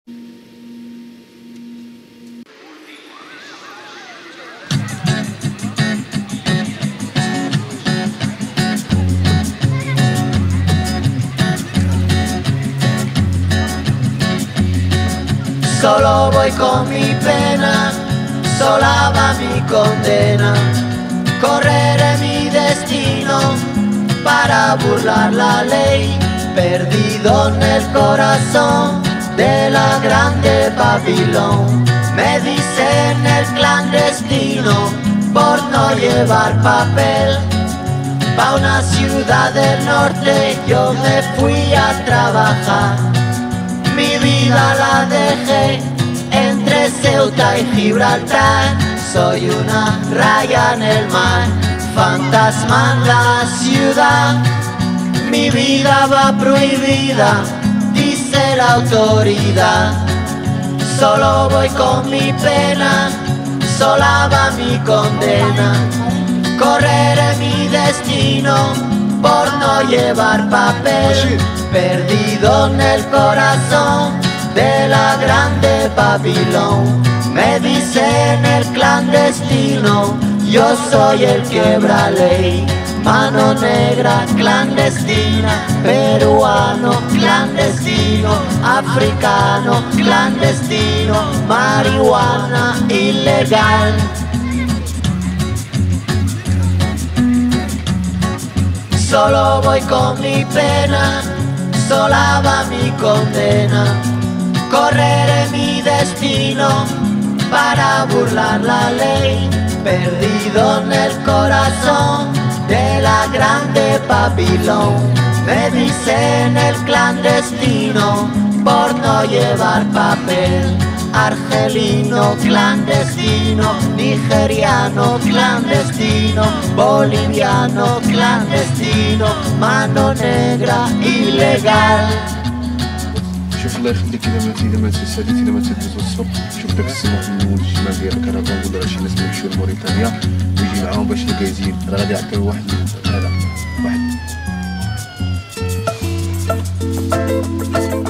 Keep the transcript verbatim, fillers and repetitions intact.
Solo voy con mi pena, sola va mi condena. Correré mi destino para burlar la ley, perdido en el corazón de la grande Babilón. Me dicen el clandestino por no llevar papel. Pa' una ciudad del norte yo me fui a trabajar. Mi vida la dejé entre Ceuta y Gibraltar. Soy una raya en el mar, fantasma en la ciudad. Mi vida va prohibida, dice la autoridad. Solo voy con mi pena, sola va mi condena. Correré mi destino por no llevar papel, perdido en el corazón de la grande Babilón. Me dicen el clandestino, yo soy el quebra ley. Mano negra clandestina, peruano clandestino, africano clandestino, marihuana ilegal. Solo voy con mi pena, sola va mi condena. Correré mi destino para burlar la ley, perdido en el corazón de la grande Babilón. Me dicen el clandestino por no llevar papel. Argelino clandestino, nigeriano clandestino, boliviano clandestino, mano negra ilegal. شوف الله يخليك اذا ما اذا ما تساليت اذا ما تدوز الصبح شوف داك السماء من الشمال ديال الكرفان ولا شي ناس يمشيو لموريتانيا ويجي معاهم باش الكايزين راه غادي يعطيو واحد هذا واحد